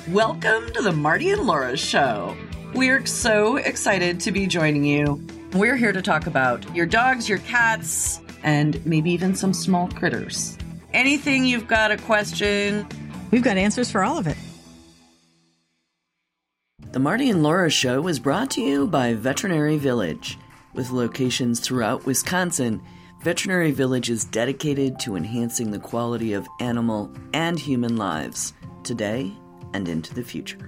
Welcome to the Marty and Laura Show. We're so excited to be joining you. We're here to talk about your dogs, your cats, and maybe even some small critters. Anything you've got a question, we've got answers for all of it. The Marty and Laura Show is brought to you by Veterinary Village. With locations throughout Wisconsin, Veterinary Village is dedicated to enhancing the quality of animal and human lives today and into the future.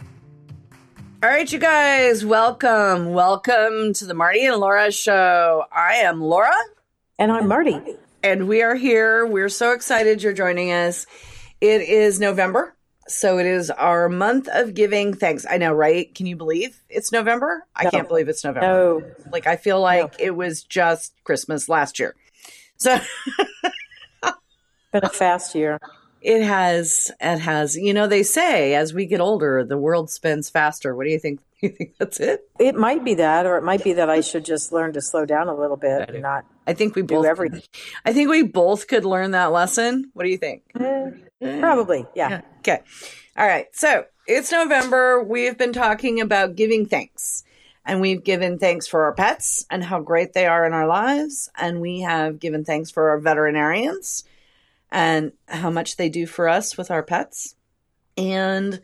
All right, you guys, welcome. Welcome to the Marty and Laura Show. I am Laura. And I'm Marty. And we are here. We're so excited you're joining us. It is November, so it is our month of giving thanks. I know, right? Can you believe it's November? I can't believe it's November. No. Like, I feel like it was just Christmas last year. So been a fast year. It has. You know, they say as we get older, the world spins faster. What do you think? You think that's it? It might be that, or it might be that I should just learn to slow down a little bit and not. I think we both do everything. I think we both could learn that lesson. What do you think? Probably, yeah. Okay. All right. So it's November. We've been talking about giving thanks. And we've given thanks for our pets and how great they are in our lives. And we have given thanks for our veterinarians and how much they do for us with our pets. And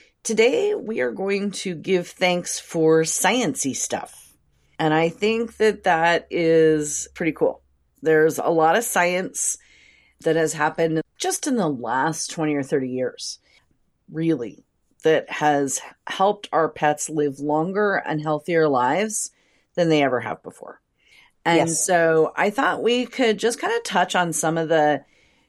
today we are going to give thanks for sciencey stuff. And I think that that is pretty cool. There's a lot of science that has happened just in the last 20 or 30 years, really, that has helped our pets live longer and healthier lives than they ever have before. And so I thought we could just kind of touch on some of the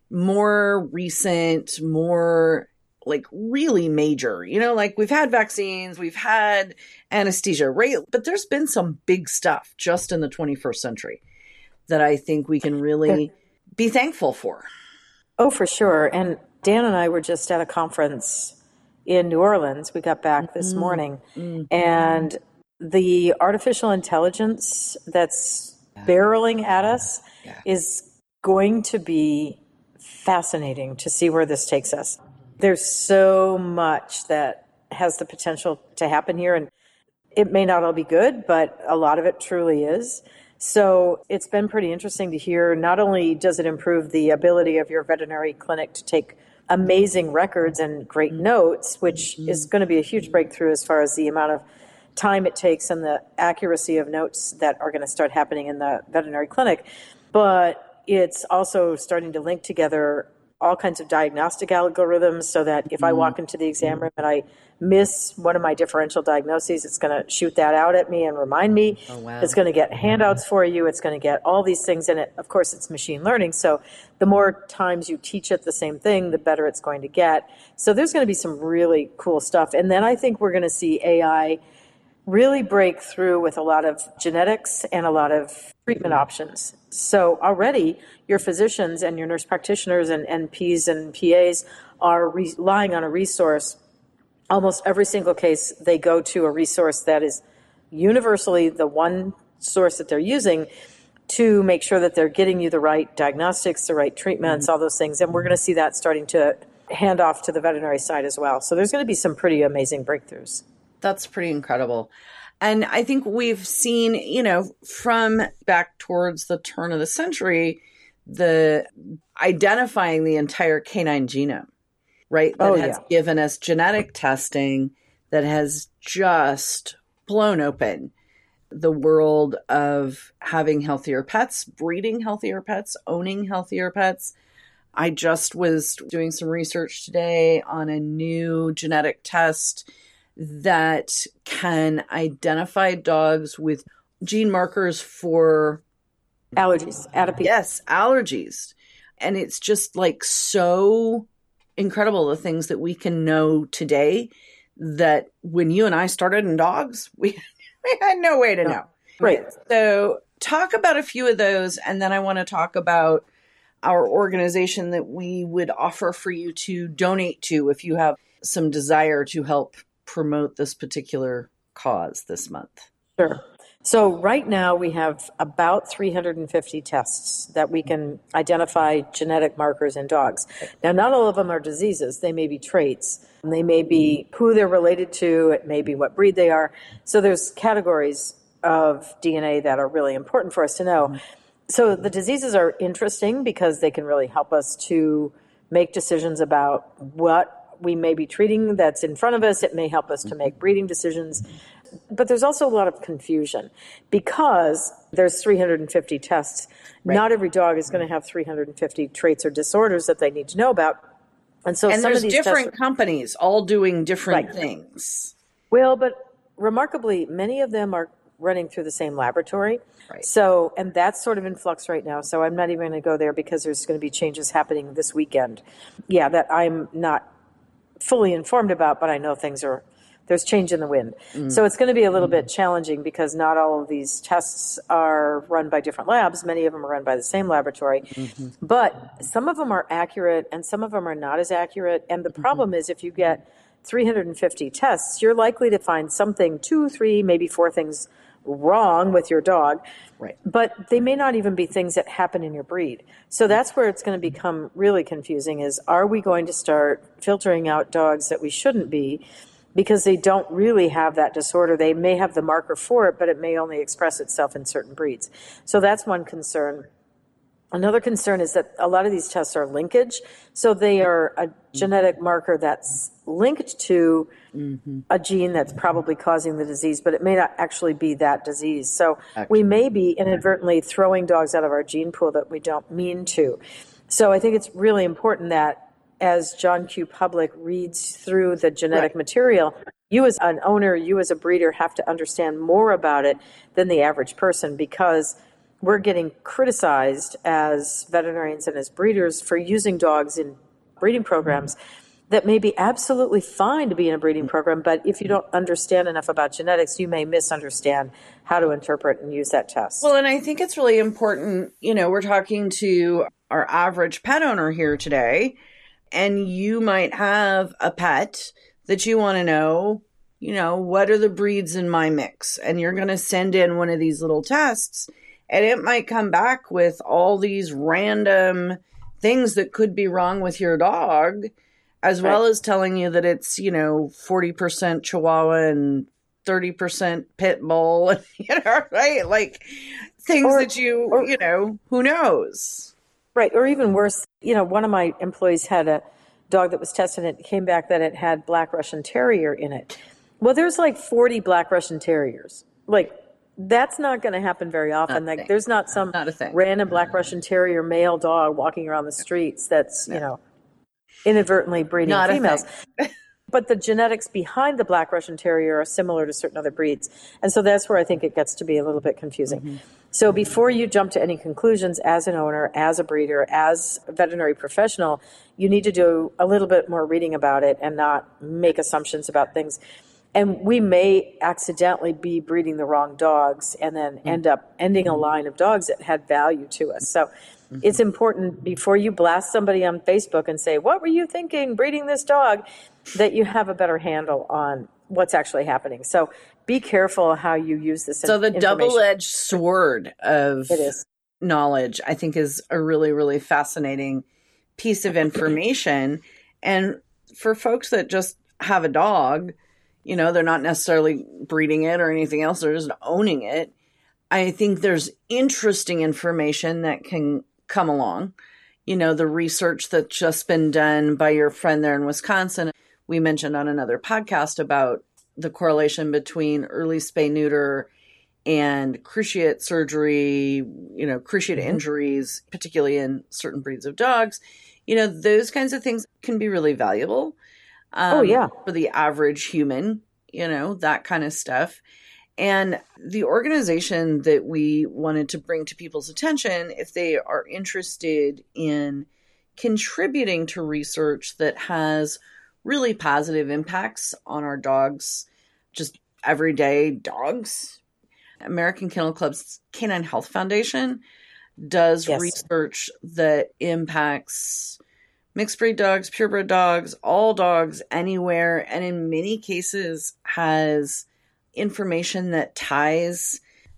more recent, more like really major, you know, like we've had vaccines, we've had anesthesia, right? But there's been some big stuff just in the 21st century that I think we can really be thankful for. Oh, for sure. And Dan and I were just at a conference in New Orleans. We got back this morning, and the artificial intelligence that's barreling at us is going to be fascinating to see where this takes us. There's so much that has the potential to happen here, and it may not all be good, but a lot of it truly is. So it's been pretty interesting to hear. Not only does it improve the ability of your veterinary clinic to take amazing records and great notes, which is going to be a huge breakthrough as far as the amount of time it takes and the accuracy of notes that are going to start happening in the veterinary clinic, but it's also starting to link together all kinds of diagnostic algorithms so that if I walk into the exam room and I miss one of my differential diagnoses, it's going to shoot that out at me and remind me. Oh, wow. It's going to get handouts for you. It's going to get all these things in it. Of course, it's machine learning. So the more times you teach it the same thing, the better it's going to get. So there's going to be some really cool stuff. And then I think we're going to see AI really break through with a lot of genetics and a lot of treatment options. So already your physicians and your nurse practitioners and NPs and PAs are relying on a resource. Almost every single case, they go to a resource that is universally the one source that they're using to make sure that they're getting you the right diagnostics, the right treatments, all those things. And we're going to see that starting to hand off to the veterinary side as well. So there's going to be some pretty amazing breakthroughs. That's pretty incredible. And I think we've seen, you know, from back towards the turn of the century, the identifying the entire canine genome, right? That has given us genetic testing that has just blown open the world of having healthier pets, breeding healthier pets, owning healthier pets. I just was doing some research today on a new genetic test that can identify dogs with gene markers for allergies, atopy. Yes, allergies. And it's just like so incredible the things that we can know today that when you and I started in dogs, we had no way to know. Right. So talk about a few of those, and then I want to talk about our organization that we would offer for you to donate to if you have some desire to help promote this particular cause this month. Sure. So right now we have about 350 tests that we can identify genetic markers in dogs. Now, not all of them are diseases. They may be traits. They may be who they're related to. It may be what breed they are. So there's categories of DNA that are really important for us to know. So the diseases are interesting because they can really help us to make decisions about what we may be treating that's in front of us. It may help us to make breeding decisions. But there's also a lot of confusion because there's 350 tests. Right. Not every dog is going to have 350 traits or disorders that they need to know about. And so some there's of these different companies all doing different things. Well, but remarkably, many of them are running through the same laboratory. Right. So, and that's sort of in flux right now. So I'm not even going to go there because there's going to be changes happening this weekend. Yeah, that I'm not fully informed about, but I know there's change in the wind. So it's going to be a little bit challenging because not all of these tests are run by different labs. Many of them are run by the same laboratory. But some of them are accurate and some of them are not as accurate. And the problem is if you get 350 tests, you're likely to find something, 2, 3, maybe 4 things wrong with your dog. Right. But they may not even be things that happen in your breed. So that's where it's going to become really confusing is, are we going to start filtering out dogs that we shouldn't be because they don't really have that disorder? They may have the marker for it, but it may only express itself in certain breeds. So that's one concern. Another concern is that a lot of these tests are linkage. So they are a genetic marker that's linked to a gene that's probably causing the disease, but it may not actually be that disease. So we may be inadvertently throwing dogs out of our gene pool that we don't mean to. So I think it's really important that as John Q. Public reads through the genetic material, you as an owner, you as a breeder have to understand more about it than the average person because we're getting criticized as veterinarians and as breeders for using dogs in breeding programs that may be absolutely fine to be in a breeding program, but if you don't understand enough about genetics, you may misunderstand how to interpret and use that test. Well, and I think it's really important, we're talking to our average pet owner here today, and you might have a pet that you want to know, what are the breeds in my mix? And you're going to send in one of these little tests, and it might come back with all these random things that could be wrong with your dog, as well as telling you that it's, 40% Chihuahua and 30% Pit Bull, right? Like things that who knows? Right. Or even worse, one of my employees had a dog that was tested and it came back that it had Black Russian Terrier in it. Well, there's like 40 Black Russian Terriers. Like, that's not going to happen very often. Like, there's not some random Black Russian Terrier male dog walking around the streets that's, inadvertently breeding females. But the genetics behind the Black Russian Terrier are similar to certain other breeds. And so that's where I think it gets to be a little bit confusing. So before you jump to any conclusions as an owner, as a breeder, as a veterinary professional, you need to do a little bit more reading about it and not make assumptions about things. And we may accidentally be breeding the wrong dogs and then end up ending a line of dogs that had value to us. So it's important before you blast somebody on Facebook and say, what were you thinking breeding this dog, that you have a better handle on what's actually happening. So be careful how you use this So the double-edged sword of knowledge, I think, is a really, really fascinating piece of information. And for folks that just have a dog, they're not necessarily breeding it or anything else, they're just owning it. I think there's interesting information that can come along. The research that's just been done by your friend there in Wisconsin. We mentioned on another podcast about the correlation between early spay neuter and cruciate surgery, cruciate injuries, particularly in certain breeds of dogs. Those kinds of things can be really valuable. For the average human, that kind of stuff. And the organization that we wanted to bring to people's attention, if they are interested in contributing to research that has really positive impacts on our dogs, just everyday dogs, American Kennel Club's Canine Health Foundation does research that impacts mixed breed dogs, purebred dogs, all dogs anywhere, and in many cases has information that ties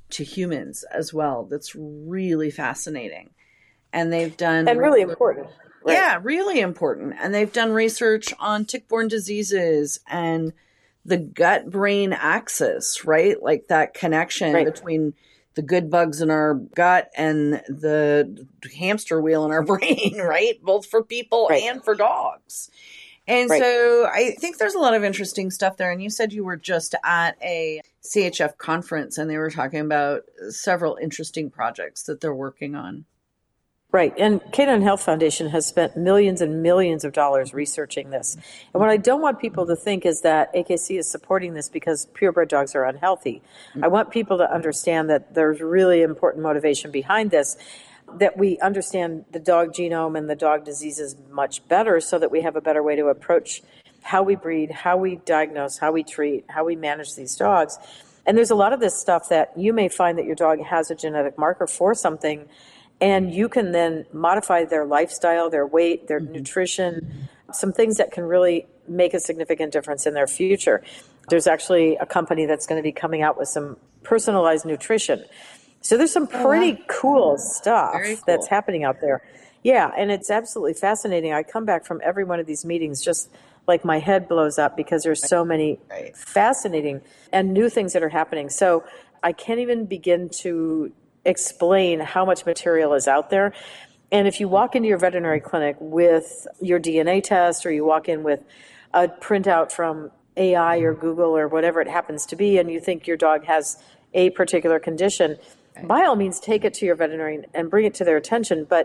to humans as well. That's really fascinating. And they've done... And really important. Right. Yeah, really important. And they've done research on tick-borne diseases and the gut-brain axis, right? Like that connection between the good bugs in our gut and the hamster wheel in our brain, right? Both for people and for dogs. And so I think there's a lot of interesting stuff there. And you said you were just at a CHF conference and they were talking about several interesting projects that they're working on. Right. And Canine Health Foundation has spent millions and millions of dollars researching this. And what I don't want people to think is that AKC is supporting this because purebred dogs are unhealthy. I want people to understand that there's really important motivation behind this, that we understand the dog genome and the dog diseases much better so that we have a better way to approach how we breed, how we diagnose, how we treat, how we manage these dogs. And there's a lot of this stuff that you may find that your dog has a genetic marker for something, and you can then modify their lifestyle, their weight, their nutrition, some things that can really make a significant difference in their future. There's actually a company that's going to be coming out with some personalized nutrition. So there's some pretty cool stuff that's happening out there. Yeah, and it's absolutely fascinating. I come back from every one of these meetings just like my head blows up because there's so many fascinating and new things that are happening. So I can't even begin to explain how much material is out there. And if you walk into your veterinary clinic with your DNA test, or you walk in with a printout from AI or Google or whatever it happens to be, and you think your dog has a particular condition, by all means take it to your veterinarian and bring it to their attention. But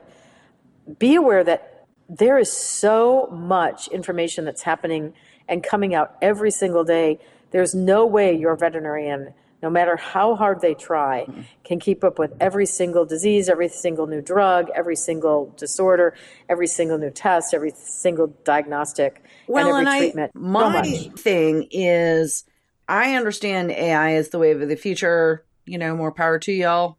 be aware that there is so much information that's happening and coming out every single day. There's no way your veterinarian, no matter how hard they try, can keep up with every single disease, every single new drug, every single disorder, every single new test, every single diagnostic, and every treatment. My thing is, I understand AI is the wave of the future, more power to y'all.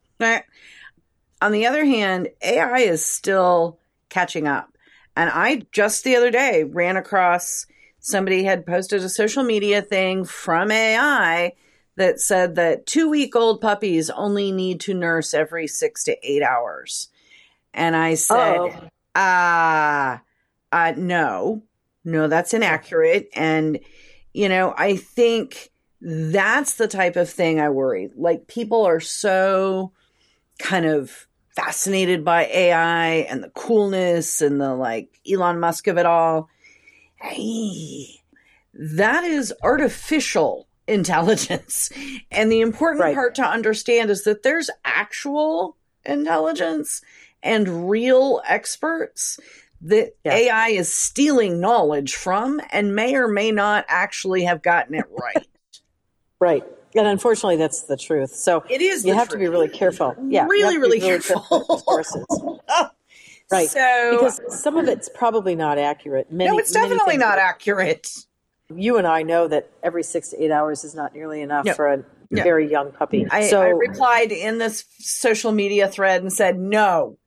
On the other hand, AI is still catching up. And I just the other day ran across somebody had posted a social media thing from AI that said that 2-week-old puppies only need to nurse every 6 to 8 hours. And I said, no, that's inaccurate. And, I think that's the type of thing I worry. Like, people are so kind of fascinated by AI and the coolness and the Elon Musk of it all. Hey, that is artificial intelligence. And the important part to understand is that there's actual intelligence and real experts that AI is stealing knowledge from and may or may not actually have gotten it right. Right. And unfortunately, that's the truth. So it is. You have to be really careful. Yeah, really careful. Right. So, because some of it's probably not accurate. No, it's definitely not accurate. You and I know that every 6 to 8 hours is not nearly enough for a very young puppy. I replied in this social media thread and said, no,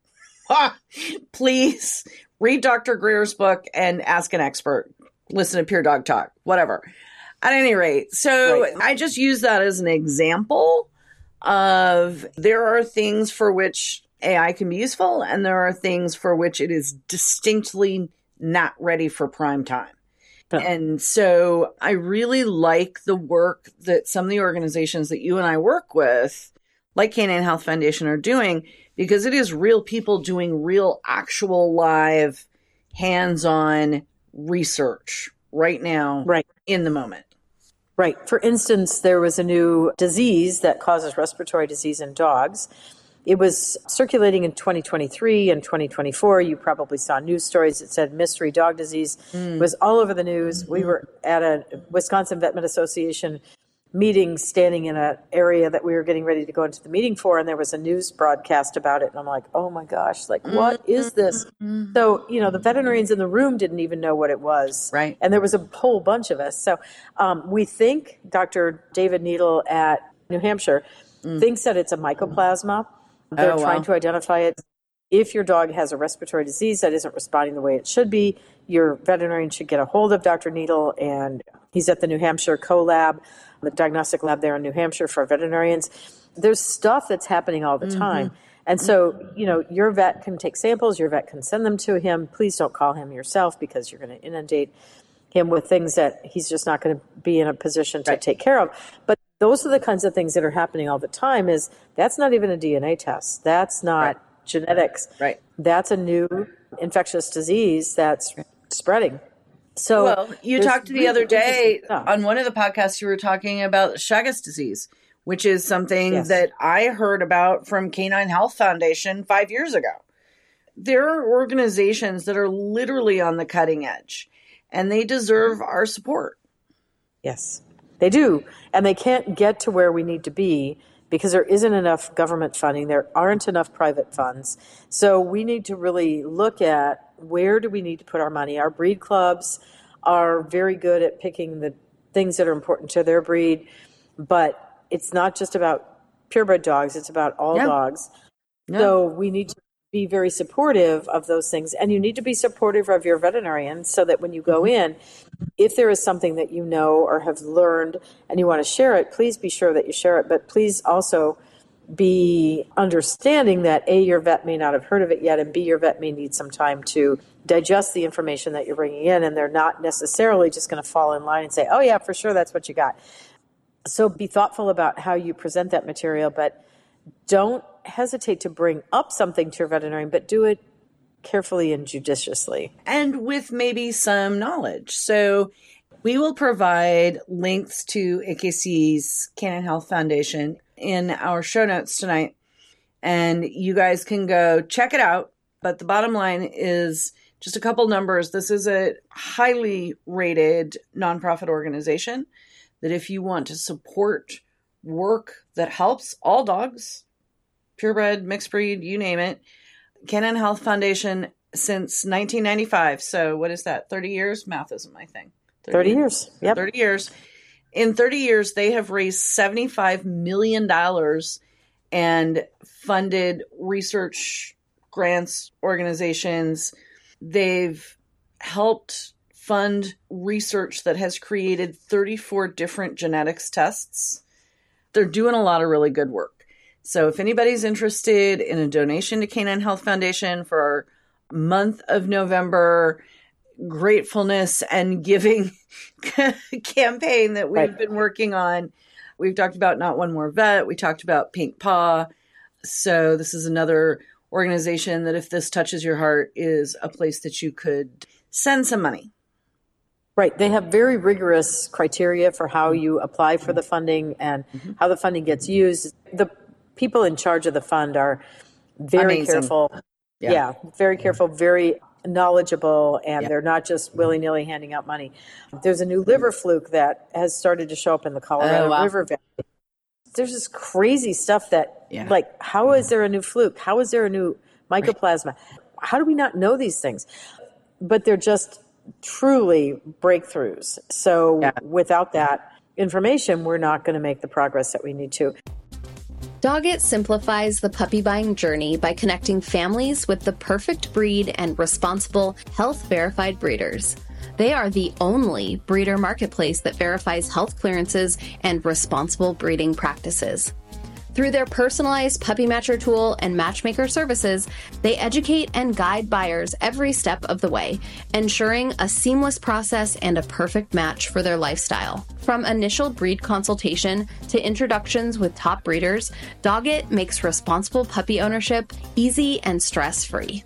please read Dr. Greer's book and ask an expert. Listen to Pure Dog Talk, whatever. At any rate, so I just use that as an example of there are things for which AI can be useful and there are things for which it is distinctly not ready for prime time. And so I really like the work that some of the organizations that you and I work with, like Canine Health Foundation, are doing, because it is real people doing real, actual, live, hands-on research right now, in the moment. Right. For instance, there was a new disease that causes respiratory disease in dogs. It was circulating in 2023 and 2024. You probably saw news stories that said mystery dog disease. It was all over the news. We were at a Wisconsin Veterinary Association meeting, standing in an area that we were getting ready to go into the meeting for, and there was a news broadcast about it. And I'm like, oh my gosh, what is this? So, the veterinarians in the room didn't even know what it was. Right. And there was a whole bunch of us. So we think Dr. David Needle at New Hampshire thinks that it's a mycoplasma. They're trying to identify it. If your dog has a respiratory disease that isn't responding the way it should be, your veterinarian should get a hold of Dr. Needle, and he's at the New Hampshire CoLab, the diagnostic lab there in New Hampshire for veterinarians. There's stuff that's happening all the time. And so, your vet can take samples, your vet can send them to him. Please don't call him yourself because you're going to inundate him with things that he's just not going to be in a position to take care of. But those are the kinds of things that are happening all the time. That's not even a DNA test. That's not genetics. Right. That's a new infectious disease that's spreading. So, you talked the other day on one of the podcasts, you were talking about Chagas disease, which is something that I heard about from Canine Health Foundation 5 years ago. There are organizations that are literally on the cutting edge, and they deserve our support. Yes, they do. And they can't get to where we need to be because there isn't enough government funding. There aren't enough private funds. So we need to really look at where do we need to put our money. Our breed clubs are very good at picking the things that are important to their breed, but it's not just about purebred dogs. It's about all dogs. So we need to be very supportive of those things. And you need to be supportive of your veterinarian so that when you go in, if there is something that you know or have learned and you want to share it, please be sure that you share it. But please also be understanding that A, your vet may not have heard of it yet, and B, your vet may need some time to digest the information that you're bringing in, and they're not necessarily just going to fall in line and say, oh yeah, for sure, that's what you got. So be thoughtful about how you present that material, but don't hesitate to bring up something to your veterinarian, but do it carefully and judiciously. And with maybe some knowledge. So we will provide links to AKC's Canine Health Foundation in our show notes tonight. And you guys can go check it out. But the bottom line is just a couple numbers. This is a highly rated nonprofit organization that if you want to support work that helps all dogs, purebred, mixed breed, you name it, Canine Health Foundation since 1995. So what is that? 30 years? Math isn't my thing. 30 years. Yep. 30 years. In 30 years, they have raised $75 million and funded research grants, organizations. They've helped fund research that has created 34 different genetics tests. They're doing a lot of really good work. So if anybody's interested in a donation to Canine Health Foundation for our month of November gratefulness and giving campaign that we've been working on, we've talked about Not One More Vet. We talked about Pink Paw. So this is another organization that if this touches your heart is a place that you could send some money. Right. They have very rigorous criteria for how you apply for the funding and how the funding gets used. The people in charge of the fund are very careful. Yeah, very careful, very knowledgeable, and they're not just willy-nilly handing out money. There's a new liver fluke that has started to show up in the Colorado River Valley. There's this crazy stuff that, like, how is there a new fluke? How is there a new mycoplasma? How do we not know these things? But they're just truly breakthroughs. So without that information, we're not going to make the progress that we need to. Doggett simplifies the puppy buying journey by connecting families with the perfect breed and responsible, health-verified breeders. They are the only breeder marketplace that verifies health clearances and responsible breeding practices. Through their personalized puppy matcher tool and matchmaker services, they educate and guide buyers every step of the way, ensuring a seamless process and a perfect match for their lifestyle. From initial breed consultation to introductions with top breeders, Doggett makes responsible puppy ownership easy and stress-free.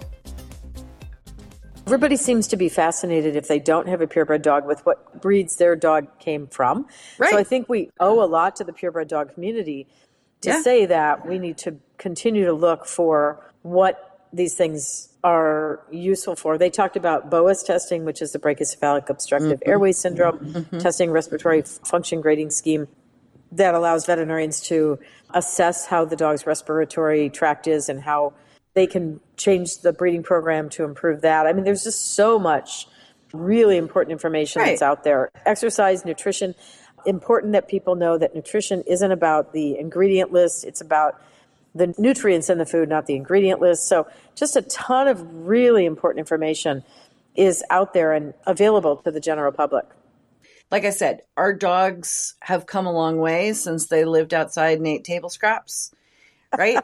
Everybody seems to be fascinated if they don't have a purebred dog with what breeds their dog came from. Right. So I think we owe a lot to the purebred dog community to say that we need to continue to look for what these things are useful for. They talked about BOAS testing, which is the brachycephalic obstructive airway syndrome, testing respiratory function grading scheme that allows veterinarians to assess how the dog's respiratory tract is and how they can change the breeding program to improve that. I mean, there's just so much really important information that's out there. Exercise, nutrition. Important that people know that nutrition isn't about the ingredient list. It's about the nutrients in the food, not the ingredient list. So just a ton of really important information is out there and available to the general public. like I said, our dogs have come a long way since they lived outside and ate table scraps, right?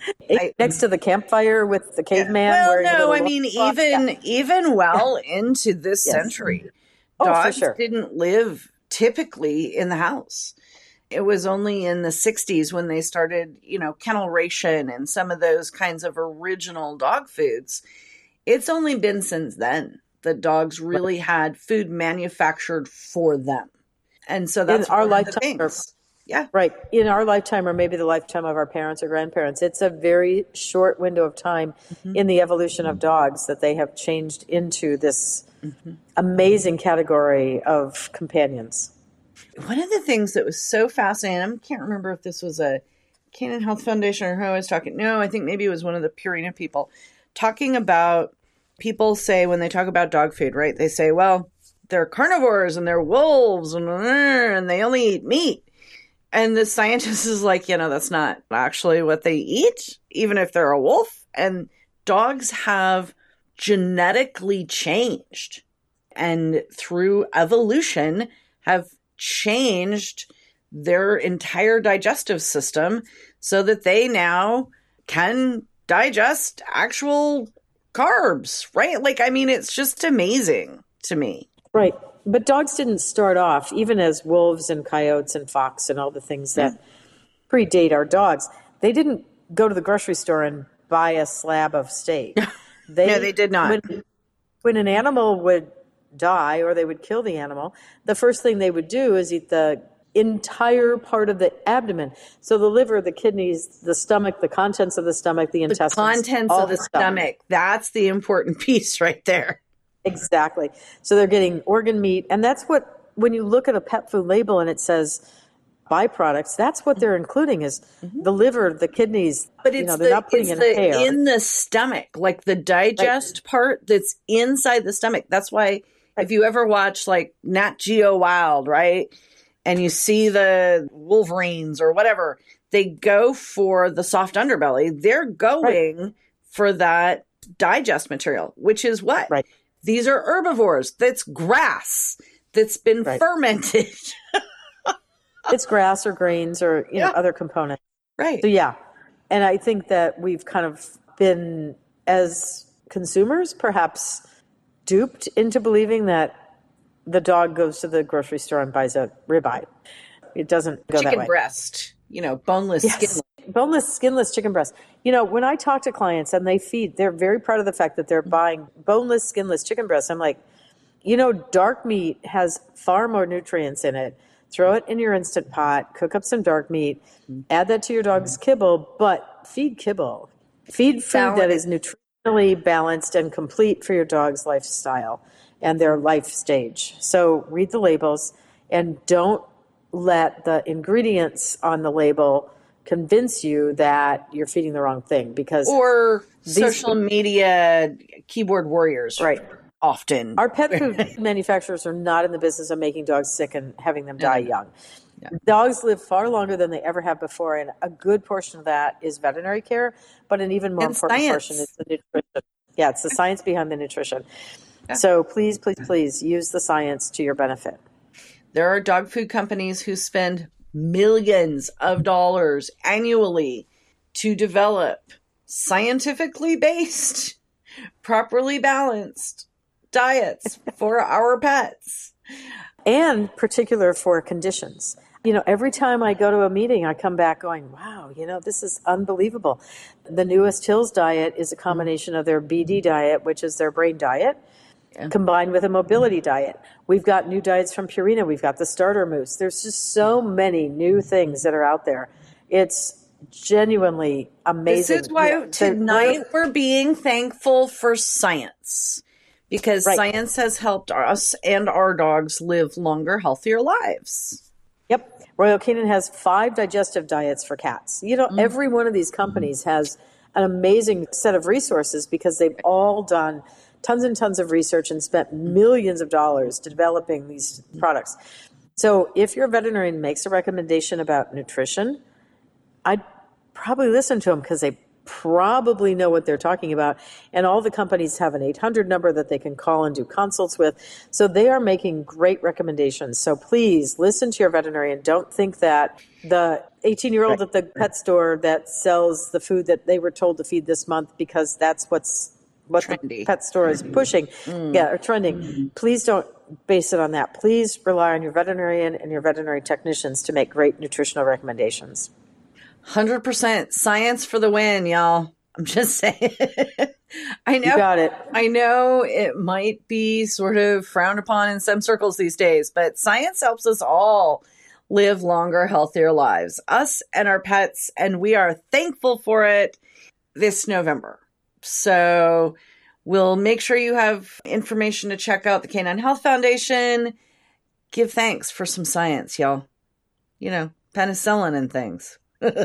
Next to the campfire with the caveman. Well, wearing a no, little I mean, even well into this century, Oh, for dogs sure. didn't live typically in the house. It was only in the 60s when they started, kennel ration and some of those kinds of original dog foods. It's only been since then that dogs really had food manufactured for them. And so that's In our one of the lifetime, things. Yeah. Right. In our lifetime, or maybe the lifetime of our parents or grandparents, it's a very short window of time in the evolution of dogs that they have changed into this amazing category of companions. One of the things that was so fascinating, I can't remember if this was a Canine Health Foundation or who I was talking. No, I think maybe it was one of the Purina people talking about, people say when they talk about dog food, right? They say, well, they're carnivores and they're wolves and they only eat meat. And the scientist is like, that's not actually what they eat, even if they're a wolf. And dogs have genetically changed and through evolution have changed their entire digestive system so that they now can digest actual carbs, right? It's just amazing to me. Right. But dogs didn't start off, even as wolves and coyotes and fox and all the things that predate our dogs. They didn't go to the grocery store and buy a slab of steak. No, they did not. When an animal would die or they would kill the animal, the first thing they would do is eat the entire part of the abdomen. So the liver, the kidneys, the stomach, the contents of the stomach, the intestines. The contents of the stomach. That's the important piece right there. Exactly. So they're getting organ meat. And that's what, when you look at a pet food label and it says byproducts, that's what they're including is the liver, the kidneys. But it's they're not putting in hair. In the stomach, like the digest part that's inside the stomach. That's why if you ever watch like Nat Geo Wild, right? And you see the Wolverines or whatever, they go for the soft underbelly. They're going for that digest material, which is what? Right. These are herbivores. That's grass that's been fermented. It's grass or grains or other components. Right. So yeah. And I think that we've kind of been, as consumers, perhaps duped into believing that the dog goes to the grocery store and buys a ribeye. It doesn't go that way. Chicken breast, boneless, skinless. Boneless, skinless chicken breast. When I talk to clients and they're very proud of the fact that they're buying boneless, skinless chicken breasts. I'm like, dark meat has far more nutrients in it. Throw it in your Instant Pot, cook up some dark meat, add that to your dog's kibble, but feed kibble. Feed food that is nutritionally balanced and complete for your dog's lifestyle and their life stage. So read the labels and don't let the ingredients on the label convince you that you're feeding the wrong thing, because social media keyboard warriors. Right. Often. Our pet food manufacturers are not in the business of making dogs sick and having them die young. Yeah. Dogs live far longer than they ever have before, and a good portion of that is veterinary care, but an even more important portion is the nutrition. Yeah, it's the science behind the nutrition. Yeah. So please, please, please use the science to your benefit. There are dog food companies who spend millions of dollars annually to develop scientifically based, properly balanced diets for our pets. And particular for conditions. Every time I go to a meeting, I come back going, wow, this is unbelievable. The newest Hills diet is a combination of their BD diet, which is their brain diet, combined with a mobility diet. We've got new diets from Purina. We've got the starter mousse. There's just so many new things that are out there. It's genuinely amazing. This is why tonight we're being thankful for science. Because science has helped us and our dogs live longer, healthier lives. Yep. Royal Canin has 5 digestive diets for cats. Every one of these companies has an amazing set of resources because they've all done tons and tons of research and spent millions of dollars developing these products. So if your veterinarian makes a recommendation about nutrition, I'd probably listen to them because they probably know what they're talking about. And all the companies have an 800 number that they can call and do consults with. So they are making great recommendations. So please listen to your veterinarian. Don't think that the 18-year-old at the pet store that sells the food that they were told to feed this month, because that's what trendy. The pet store is pushing, or trending. Please don't base it on that. Please rely on your veterinarian and your veterinary technicians to make great nutritional recommendations. 100% science for the win, y'all. I'm just saying. I know. You got it. I know it might be sort of frowned upon in some circles these days, but science helps us all live longer, healthier lives, us and our pets, and we are thankful for it this November. So we'll make sure you have information to check out the Canine Health Foundation. Give thanks for some science, y'all. You know, penicillin and things.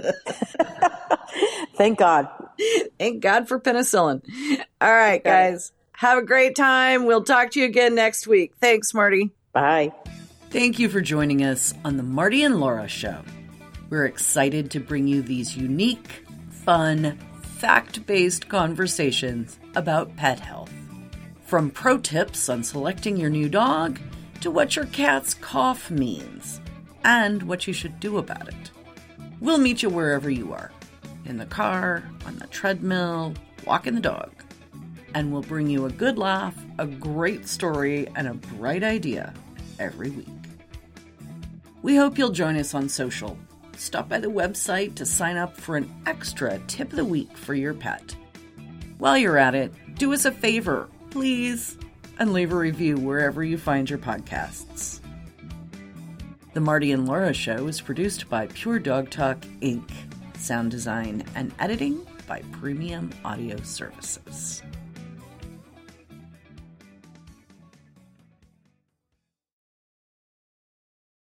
Thank God. Thank God for penicillin. All right, guys. Have a great time. We'll talk to you again next week. Thanks, Marty. Bye. Thank you for joining us on the Marty and Laura Show. We're excited to bring you these unique, fun, fact-based conversations about pet health. From pro tips on selecting your new dog to what your cat's cough means and what you should do about it. We'll meet you wherever you are, in the car, on the treadmill, walking the dog. And we'll bring you a good laugh, a great story, and a bright idea every week. We hope you'll join us on social. Stop by the website to sign up for an extra tip of the week for your pet. While you're at it, do us a favor, please, and leave a review wherever you find your podcasts. The Marty and Laura Show is produced by Pure Dog Talk, Inc. Sound design and editing by Premium Audio Services.